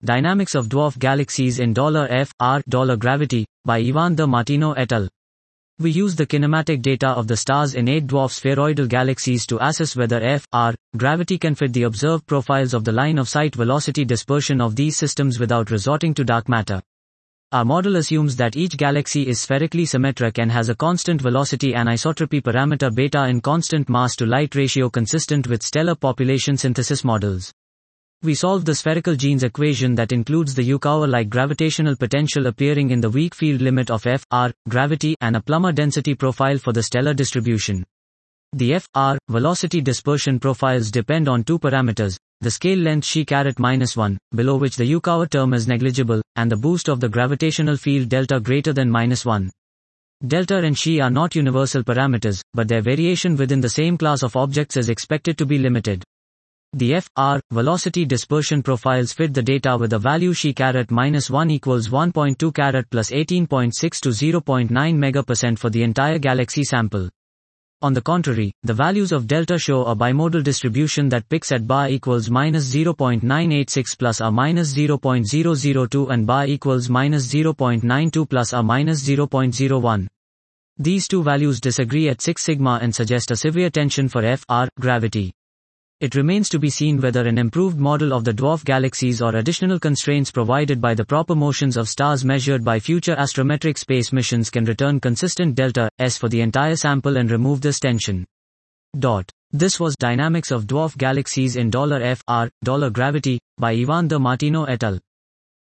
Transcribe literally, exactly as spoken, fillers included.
Dynamics of Dwarf Galaxies in $F R $Gravity, by Ivan de Martino et al. We use the kinematic data of the stars in eight dwarf spheroidal galaxies to assess whether F R gravity can fit the observed profiles of the line of sight velocity dispersion of these systems without resorting to dark matter. Our model assumes that each galaxy is spherically symmetric and has a constant velocity anisotropy parameter beta in constant mass to light ratio consistent with stellar population synthesis models. We solve the spherical Jeans equation that includes the Yukawa-like gravitational potential appearing in the weak field limit of F R gravity and a Plummer density profile for the stellar distribution. The F R velocity dispersion profiles depend on two parameters, the scale length xi caret minus one, below which the Yukawa term is negligible, and the boost of the gravitational field delta greater than minus one. Delta and xi are not universal parameters, but their variation within the same class of objects is expected to be limited. The F R velocity dispersion profiles fit the data with a value xi caret minus one equals one point two caret plus eighteen point six to zero point nine megapercent for the entire galaxy sample. On the contrary, the values of delta show a bimodal distribution that picks at bar equals minus zero point nine eight six plus or minus zero point zero zero two and bar equals minus zero point nine two plus or minus zero point zero one. These two values disagree at six sigma and suggest a severe tension for F R gravity. It remains to be seen whether an improved model of the dwarf galaxies or additional constraints provided by the proper motions of stars measured by future astrometric space missions can return consistent delta S for the entire sample and remove this tension. Dot. This was Dynamics of Dwarf Galaxies in $F R $Gravity, by Ivan de Martino et al.